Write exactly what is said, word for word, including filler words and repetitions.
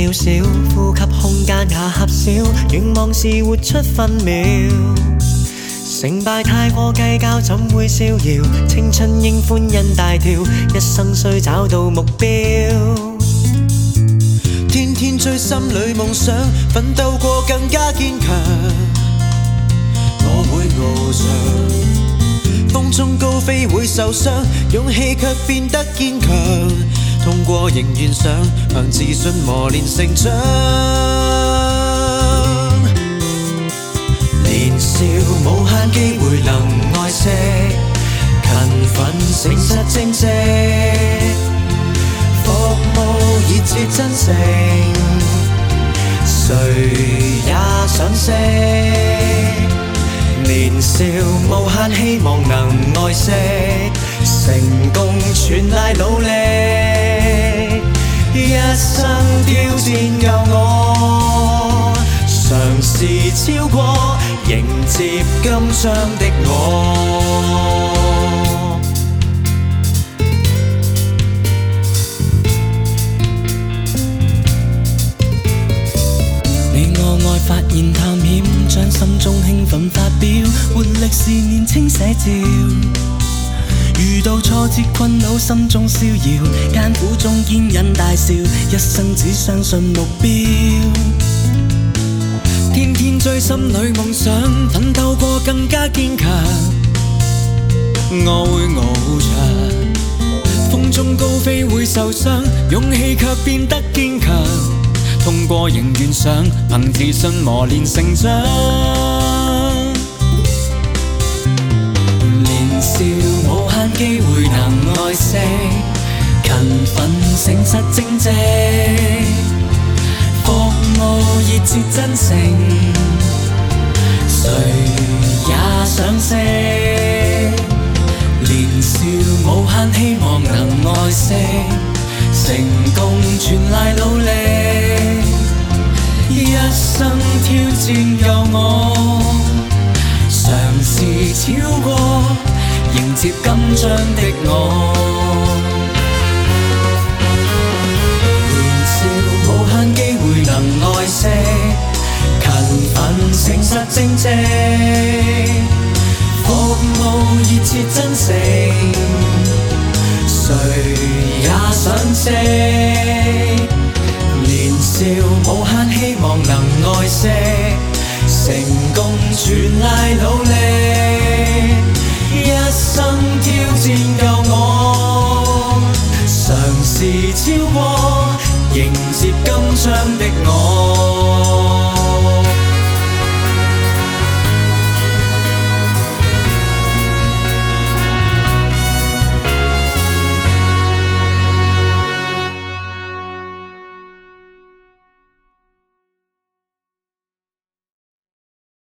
渺小，呼吸空間也狹小，願望是活出分秒。成敗太過計較，怎會逍遙？青春應歡欣大跳，一生需找到目標。 天天追心裏夢想，奮鬥過更加堅強。我會翱翔，風中高飛會受傷，勇氣卻變得堅強。痛過仍願上，憑自信磨練成長。 年少無限機會能愛惜，勤奮誠實正直，服務熱切真誠，誰也想識。年少無限希望能愛惜，成功全賴努力，一生挑戰夠我，嘗試超過，迎接今章的我。 你我愛發現探險，將心中興奮發表，活力是年青寫照。遇到挫折困擾，心中逍遙，艱苦中堅忍大笑，一生只相信目標。 天天追心裏夢想，奮鬥過更加堅強。我會翱翔，風中高飛會受傷，勇氣卻變得堅強。痛過仍願上，憑自信磨練成長。 年少無限機會能愛惜，勤奮誠實正直，服務熱切真誠，誰也想識。年少無限希望能愛惜，成功全賴努力，一生挑戰夠我，嘗試超過，迎接今章的我。 年少無限機會能愛惜，勤奮誠實正直，服務熱切真誠，誰也想識。年少無限希望能愛惜，成功全賴努力，一生挑戰夠我，嘗試超過，迎接今章的我。